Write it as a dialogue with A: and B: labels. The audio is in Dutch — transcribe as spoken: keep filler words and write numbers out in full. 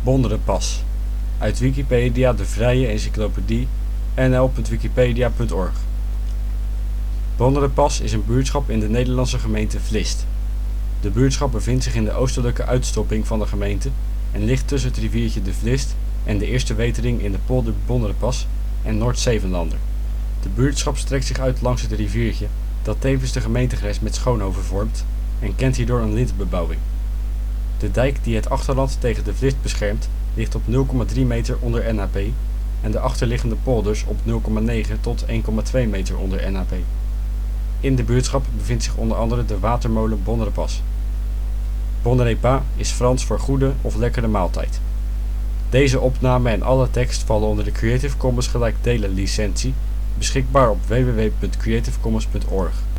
A: Bonderenpas, uit Wikipedia, de vrije encyclopedie. n l punt wikipedia punt org. Bonderenpas is een buurtschap in de Nederlandse gemeente Vlist. De buurtschap bevindt zich in de oostelijke uitstopping van de gemeente en ligt tussen het riviertje de Vlist en de eerste wetering in de polder Bonderenpas en Noord-Zevenlander. De buurtschap strekt zich uit langs het riviertje, dat tevens de gemeentegrens met Schoonhoven vormt en kent hierdoor een lintbebouwing. De dijk die het achterland tegen de Vlist beschermt ligt op nul komma drie meter onder N A P en de achterliggende polders op nul komma negen tot één komma twee meter onder N A P. In de buurtschap bevindt zich onder andere de watermolen Bonderenpas. Bon repas is Frans voor goede of lekkere maaltijd. Deze opname en alle tekst vallen onder de Creative Commons gelijkdelen licentie, beschikbaar op w w w punt creative commons punt org.